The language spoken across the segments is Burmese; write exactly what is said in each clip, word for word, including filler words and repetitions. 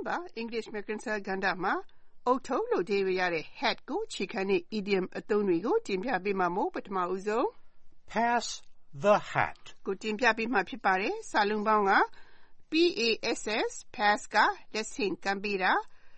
ပါ English Mercansa ကဏ္ဍမှာအုတ်ထုပ်လို့ဒေးရတဲ့ hat ကိုခြေခံတဲ့ idiom အသုံးတွေကိုတင်ပြပေးမှာမို့ပထမဦးဆုံး Pass the hat ကိုတင်ပြပေးမှာဖြစ်ပါတယ်။စာလုံးပေါင်းက P-A-S-S pass ကလက်ဆင့်ကမ်းပေးတာ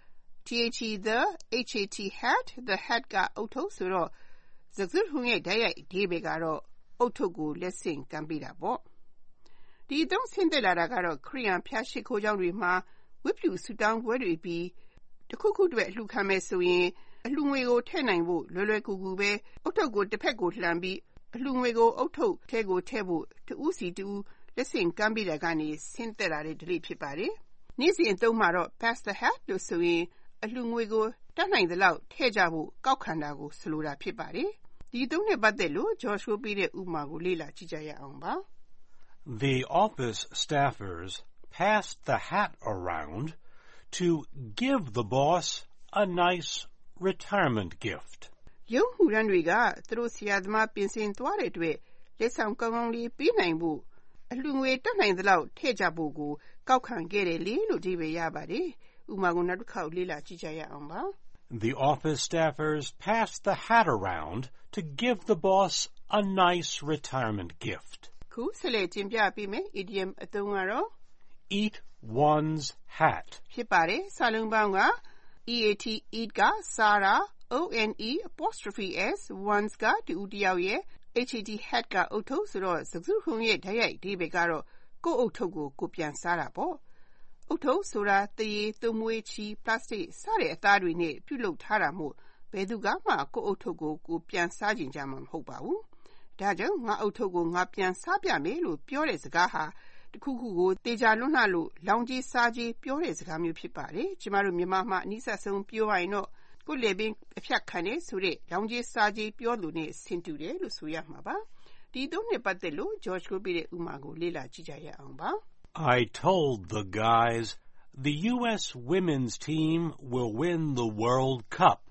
T-H-E the H-A-T hat the hat ကအုတ်ထုပ်ဆိုတော့စကားစုတခုရဲ့တိုက်ရိုက်အဓိပ္ပာယ်ကတော့အုတ်ထုပ်ကိုလက်ဆင့်ကမ်းပေးတာပေါ့။ဒီအသုံးဆင်းသက်လာတာကတော့ခရစ်ယာန်ဖျားရှိခိုးကျောင်းတွေမှာဝတ်ပြုဆုတောင်းပွဲတွေပြီးတခုခုအတွက်အလှူခံမယ်ဆိုရင်အလှူငွေကိုထည့်နိုင်ဖို့လွယ်လွယ်ကူကူပဲအုတ်ထုပ်ကိုတစ်ဖက်ကိုလှန်ပြီးအလှူငွေကိုအုတ်ထုပ်ထဲကိုထည့်ဖို့တဦးစီတဦးလက်ဆင့်ကမ်းပေးတာကနေဆင်းသက်လာတဲ့ဓလေ့ဖြစ်ပါတယ်။နေ့စဉ်အသုံးမှာတော့ pass the hat လို့ဆိုရင်အလှူငွေကိုတတ်နိုင်သလောက်ထည့်ကြဖို့ကောက်ခံတာကိုဆိုလိုတာဖြစ်ပါတယ်။ဒီအသုံးနဲ့ပတ်သက်လို့ George ကိုပေးတဲ့ဥပမာကိုလေ့လာကြည့်ကြရအောင်ပါ။ The office staffers passed the hat around to give the boss a nice retirement gift. ရုံးမှုရန်တွေကသူတို့ဆရာသမားပြင်ဆင်သွားတဲ့အတွက်လက်ဆောင်ကောင်းကောင်းလေးပေးနိုင်ဖို့အလှူငွေတတ်နိုင်သလောက်ထည့်ကြဖို့ကိုကောက်ခံခဲ့တယ်လေလို့ဒီပဲရပါတယ်။ဥပမာကိုနောက်တစ်ခေါက်လေ့လာကြည့်ကြရအောင်ပါ။ The office staffers passed the hat around to give the boss a nice retirement gift. ခုဆက်လက်တင်ပြပေးမယ် idiom အသုံးကတော့ eat one's hat ဖြစ်ပါတယ်။စာလုံးပေါင်းက eat eat ကစားတာ one apostrophe s one's ကတူဦးတယောက်ရဲ့ hat hat ကအုတ်ထုပ်ဆိုတော့စကားစုတခုရဲ့တိုက်ရိုက်အဓိပ္ပာယ်ကတော့ကိုယ့်အုတ်ထုပ်ကိုကိုယ်ပြန်စားတာပေါ့။အုတ်ထုပ်ဆိုတာတရေသွမွေးချီပလတ်စတစ်စတဲ့အသားတွေနဲ့ပြုလုပ်ထားတာမို့ဘယ်သူကမှကိုယ့်အုတ်ထုပ်ကိုကိုယ်ပြန်စားကြင်ကြမှာမဟုတ်ပါဘူး။ဒါကြောင့်ငါအုတ်ထုပ်ကိုငါပြန်စားပြမယ်လို့ပြောတဲ့စကားဟာတခုခုကိုတေချာလွတ်လှလို့လောင်ကြီးစားကြီးပြောတဲ့စကားမျိုးဖြစ်ပါတယ်။ကျမတို့မြန်မာမှာအနည်းဆက်ဆုံးပြောရရင်တော့ကိုယ်လေပင်အဖြတ်ခံနေဆိုတဲ့လောင်ကြီးစားကြီးပြောလို့နဲ့ဆင်တူတယ်လို့ဆိုရမှာပါ။ဒီသုံးနဲ့ပတ်သက်လို့ George ကိုပြတဲ့ဥပမာကိုလေ့လာကြည့်ကြရအောင်ပါ။ I told the guys the U S women's team will win the World Cup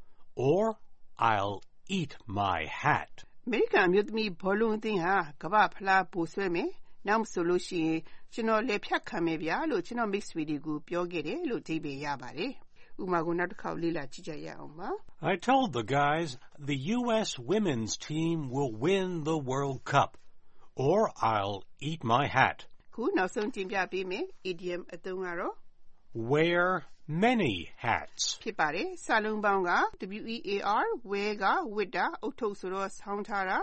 or I'll eat my hat. အမေရိကန်မြို့သမီးဘောလုံးအသင်းဟာကမ္ဘာဖလားပိုဆွဲမယ်။နောက်ဆိုလို့ရှိရင်ကျွန်တော်လေဖြတ်ခံမယ်ဗျာလို့ကျွန်တော်မိတ်ဆွေတွေကိုပြောခဲ့တယ်လို့ဒီပဲရပါတယ်။ဥပမာကိုနောက်တစ်ခေါက်လေ့လာကြည့်ကြရအောင်ပါ။ I told the guys the U S women's team will win the World Cup or I'll eat my hat. ခုနောက်ဆုံးတင်ပြပေးမယ် idiom အသုံးကတော့ wear many hats ဖြစ်ပါတယ်။စာလုံးပေါင်းက W E A R wear ကဝတ်တာအုတ်ထုပ်ဆိုတော့ဆောင်းထားတာ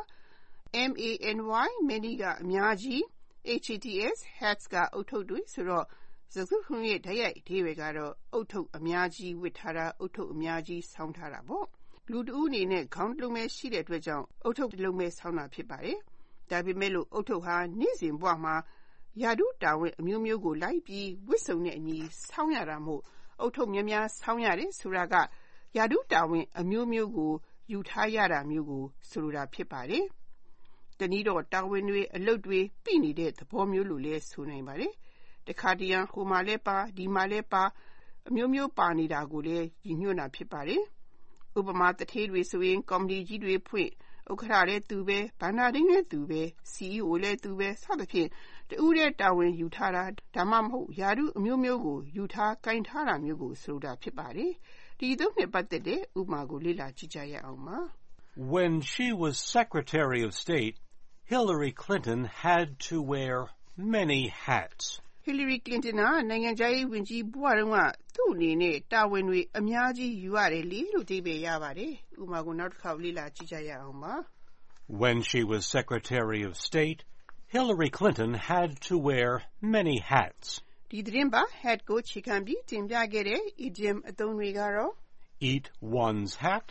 M A N Y many ကအများကြီး H A T S hats ကအုတ်ထုပ်တွေဆိုတော့စကားစုတခုရဲ့တိုက်ရိုက်အဓိပ္ပာယ်ကတော့အုတ်ထုပ်အများကြီးဝတ်ထားတာအုတ်ထုပ်အများကြီးဆောင်းထားတာပေါ့။လူတဦးအနေနဲ့ခေါင်းတစ်လုံးပဲရှိတဲ့အတွက်ကြောင့်အုတ်ထုပ်တစ်လုံးပဲဆောင်းတာဖြစ်ပါတယ်။ဒါပေမဲ့လို့အုတ်ထုပ်ဟာနေ့စဉ်ဘဝမှာရာထူးတာဝန်အမျိုးမျိုးကိုလိုက်ပြီးဝတ်စုံနဲ့အညီဆောင်းရတာမို့အုတ်ထုပ်များများဆောင်းရတယ်ဆိုတာကရာထူးတာဝန်အမျိုးမျိုးကိုယူထားရတာမျိုးကိုဆိုလိုတာဖြစ်ပါတယ်။တနည်းတော့တာဝန်တွေအလုပ်တွေပြီးနေတဲ့သဘောမျိုးလိုလဲဆိုနိုင်ပါတယ်။တခါတရံဟိုမှာလဲပါဒီမှာလဲပါအမျိုးမျိုးပါနေတာကိုလည်းရည်ညွှန်းတာဖြစ်ပါတယ်။ဥပမာတထေးတွေဆိုရင်ကော်မတီကြီးတွေဖွင့်ဥက္ကဋ္ဌလည်းသူပဲဘဏ္ဍာရင်းလည်းသူပဲ C E O လည်းသူပဲစသဖြင့်တဦးတဲ့တာဝန်ယူထားတာဒါမှမဟုတ်ယာရုအမျိုးမျိုးကိုယူထားကင်ထားတာမျိုးကိုဆိုတာဖြစ်ပါတယ်။ဒီသုံးနဲ့ပတ်သက်တဲ့ဥပမာကိုလေ့လာကြည့်ကြရအောင်ပါ။ When she was Secretary of State, Hillary Clinton had to wear many hats. Hillary Clinton ကနိုင်ငံခြားရေးဝန်ကြီးဘဝတုန်းကသူ့အနေနဲ့တာဝန်တွေအများကြီးယူရတယ်လေလို့ဒီပဲရပါတယ်။ဥပမာကိုနောက်တစ်ခေါက်လေ့လာကြည့်ကြရအောင်ပါ။ When she was Secretary of State, Hillary Clinton had to wear many hats. ဒီသတင်းပါ hat ကိုခြေခံပြီးတင်ပြခဲ့တဲ့ idiom အသုံးတွေကတော့ eat one's hat,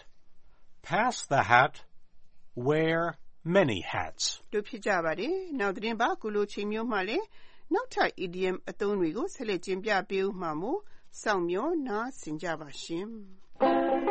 pass the hat, wear many hats. တို့ဖြစ်ကြပါတယ်။နောက်သတင်းပါကုလိုချိန်မျိုးမှလည်းနောက်ထပ် idiom အသုံးတွေကိုဆက်လက်တင်ပြပေးဦးမှာမို့စောင့်မျှော်နားဆင်ကြပါရှင်။